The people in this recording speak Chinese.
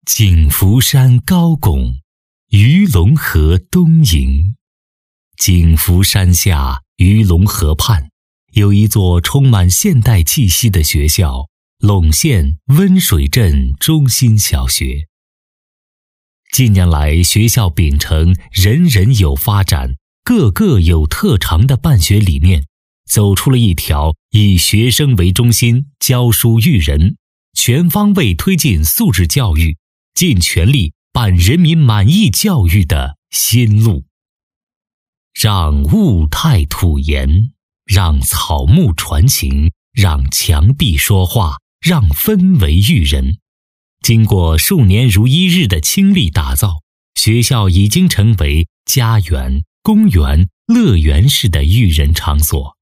景福山高拱，鱼龙河东瀛。景福山下鱼龙河畔，有一座充满现代气息的学校——陇县温水镇中心小学。近年来，学校秉承人人有发展、个个有特长的办学理念，走出了一条以学生为中心、教书育人，全方位推进素质教育，尽全力办人民满意教育的新路。让物态土颜，让草木传情，让墙壁说话，让氛围育人。经过数年如一日的倾力打造，学校已经成为家园、公园、乐园式的育人场所。